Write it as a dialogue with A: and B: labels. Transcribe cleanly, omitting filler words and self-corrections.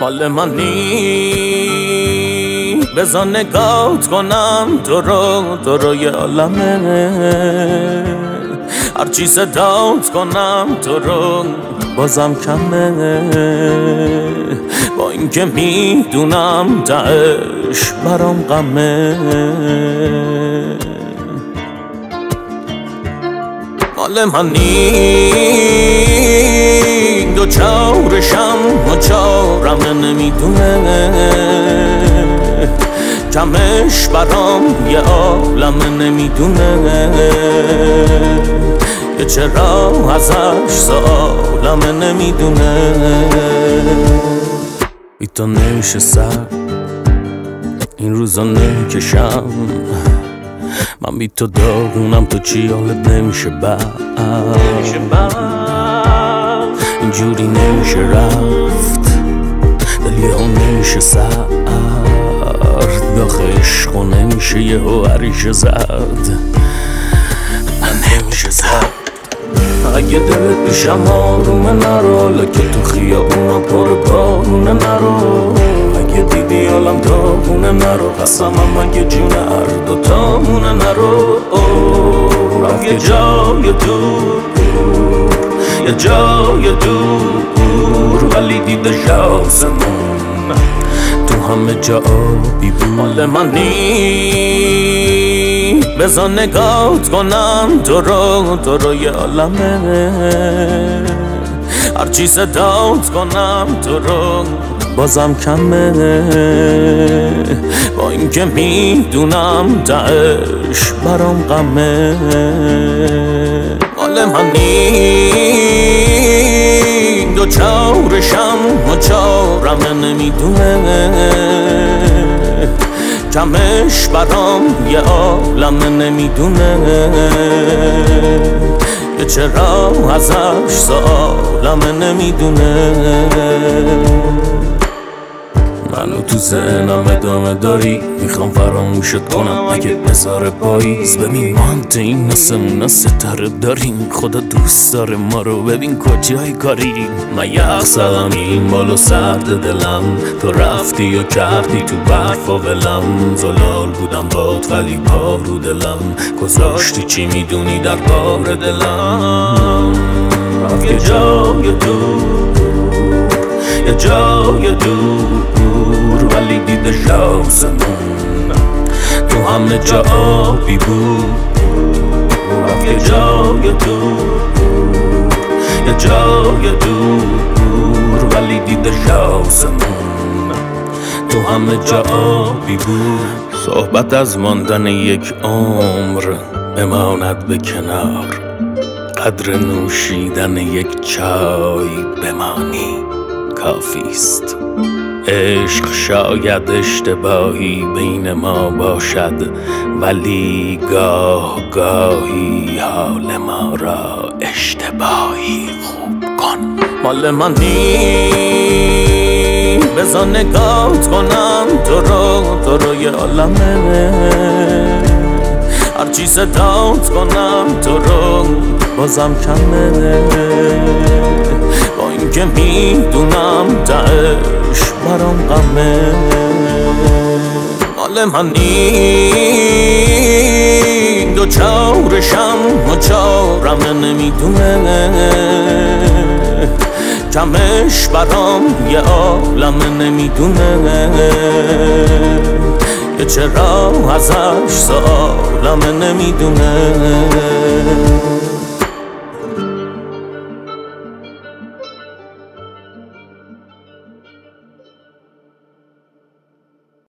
A: مال منی بذار نگات کنم تو رو یه عالمه هرچی صدات کنم تو رو بازم کمه با اینکه میدونم تهش برام غمه مال منی دو چارشم و چارم نمیدونه کمش برام یه عالمه نمیدونه که چرا ازش سالمه نمیدونه ای تو نمیشه سر این روزا نمیکشم من بی تو داغونم تو چی حالت نمیشه بعد اینجوری نمیشه رفت دلی ها نمیشه سرد داخل عشقو نمیشه یه ها عریشه زد من نمیشه زد اگه دلت پیشم آرومه نرو لکه تو خیابونا پر بارونه نرو اگه دیدی حالم داغونه نرو قسمم اگه جون هر دوتامونه نرو رفت یه جای دور یه جای دور ولی دیدش آسمون تو همه جا آبی بود مال منی بذار نگات کنم تو رو یه عالمه هرچی صدات کنم تو رو بازم کمه با اینکه میدونم تهش برام غمه مال منی دو چارشم و چارم نمیدونه کمش برام یه عالمه نمیدونه که چرا ازش سالمه نمیدونه منو تو ذهنم ادامه داری میخوام فراموشت کنم اگه بذاره پاییز ببین مانت این آسمونا ستاره داریم خدا دوست داره ما رو ببین کجای کاری من یخ زدم این بالا سرد دلم تو رفتی و کردی تو برف و ولم زلال بودم باد ولی پا رو دلم گذاشتی چی میدونی در بار دلم رفت یه جای دور یه جای دور ولی دیدش آسمون تو همه جا آبی بود رفت یه جای دور یه جای دور ولی دیدش آسمون تو همه جا آبی بود صحبت از ماندن یک عمر بماند به کنار قدر نوشیدن یک چای بمانی کافیست عشق شاید اشتباهی بین ما باشد ولی گاه گاهی حال ما را اشتباهی خوب کن مال منی بذار نگات کنم تو رو یه عالمه هرچی صدات کنم تو رو بازم کمه با اینکه میدونم تهش برام غمه مال منی دو چارشم و چارم نمیدونه کمش برام یه عالمه نمیدونه که چرا ازش سالمه نمیدونه